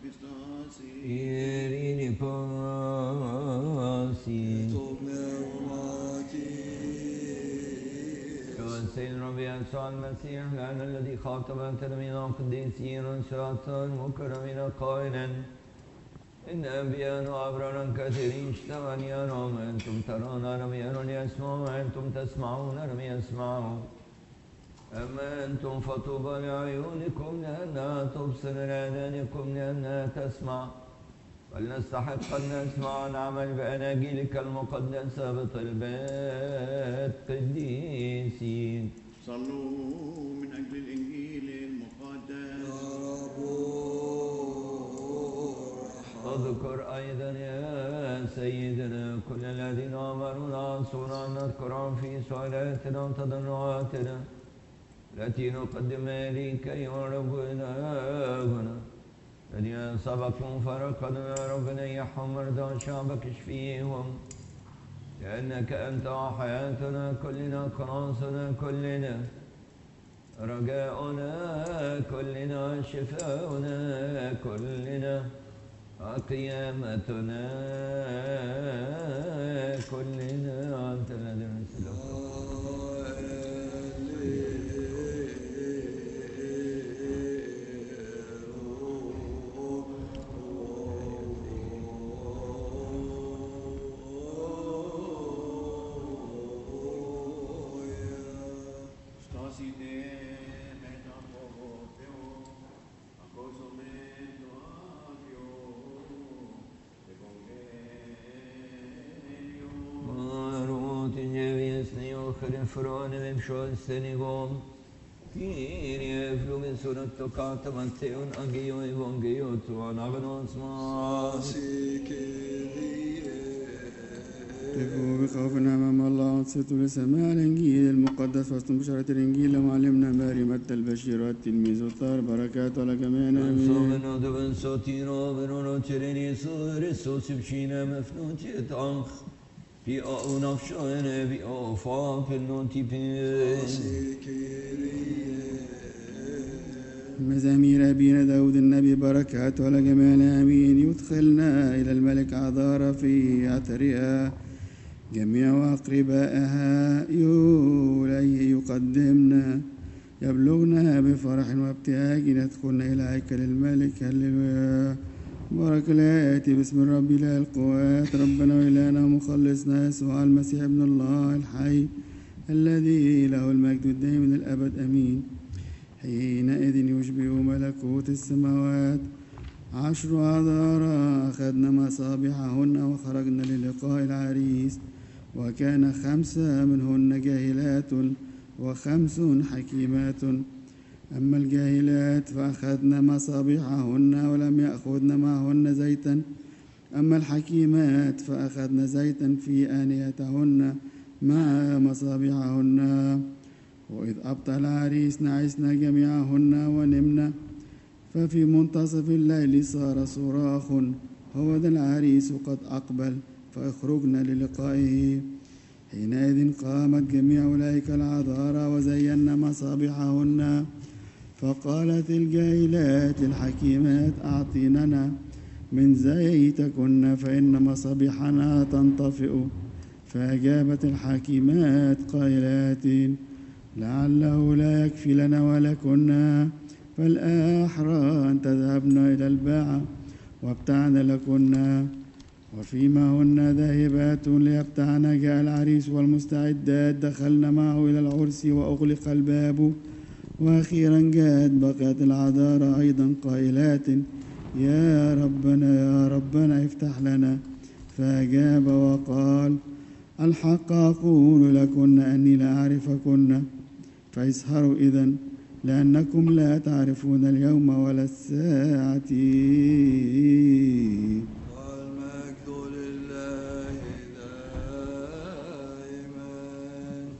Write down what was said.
Irini pasi. سيدنا ربي يسوع المسيح لأن الذي خاطب تلاميذ القديسين والسلاطة المكرمين قائلا إن أنبياء وأبرارا كثيرين اشتغل يرون أنتم ترون لم يرون يسمعون أنتم تسمعون لم يسمعوا أما أنتم فطوبى لعيونكم لأنها تبصر لآذانكم لأنها تسمع فلنستحق أن نسمع ونعمل بأناجيلك المقدسة بطلبات قديسين. صلوا من أجل الإنجيل المقدس. اذكر أيضا يا سيدنا كل الذين أمرونا عصونا أن نذكرهم في سؤالاتنا وتضرعاتنا التي نقدمها إليك أيها رب إلهنا. الذين سبقوا فرقدوا يا رب نيحهم مرضى شعبك اشفيهم لأنك أنت حياتنا كلنا خلاصنا كلنا رجاؤنا كلنا شفاؤنا كلنا قيامتنا كلنا أنت الذي نسلك. Från evangelium Kyrie flugisurat toccata Matteon agio evangelio tuo nagnos mas قفوا بخوف أمام الله وانصتوا لسماع الإنجيل المقدس وسط بشارة الإنجيل ومعلمنا ماري متى البشير والتلميذ الطاهر بركاته على جميعنا آمين. صومنا دبن صوتيرو بنورو تشريني سور سوسبشينا مفنوتي تانخ في أونافشانا في أوفاق النوتيبين. مزامير أبينا داود النبي بركاته على جميعنا آمين. يدخلنا إلى الملك عذار في عترها جميع أقربائها إليه يقدمنا يبلغنا بفرح وابتهاج ندخلنا إلى هيكل الملك. هللويا. بارك الآتي باسم الرب إله القوات ربنا وإلهنا ومخلصنا يسوع المسيح ابن الله الحي الذي له المجد الدائم من الأبد آمين. حينئذ يشبه ملكوت السماوات 10 عذارى أخذنا مصابيحهن وخرجنا للقاء العريس وكان 5 منهن جاهلات و5 حكيمات. أما الجاهلات فأخذن مصابيحهن ولم يأخذن معهن زيتا أما الحكيمات فأخذن زيتا في آنيتهن مع مصابيحهن. وإذ أبطأ العريس نعسنا جميعهن ونمنا ففي منتصف الليل صار صراخ هو ذا العريس قد أقبل فاخرجنا للقائه. حينئذ قامت جميع أولئك العذارى وزينا مصابيحهن فقالت الجاهلات الحكيمات أعطيننا من زيتكن فإن مصابيحنا تنطفئ. فأجابت الحكيمات قائلات لعله لا يكفي لنا ولكنا فالأحرى أن تذهبن إلى الباعة وابتعن لكنا. وفيما هن ذاهبات ليبتعن جاء العريس والمستعدات دخلنا معه إلى العرس وأغلق الباب. وأخيرا جاءت بقية العذارى أيضا قائلات يا ربنا افتح لنا. فأجاب وقال الحق أقول لكن أني لا أعرفكن فاسهروا إذن لأنكم لا تعرفون اليوم ولا الساعة.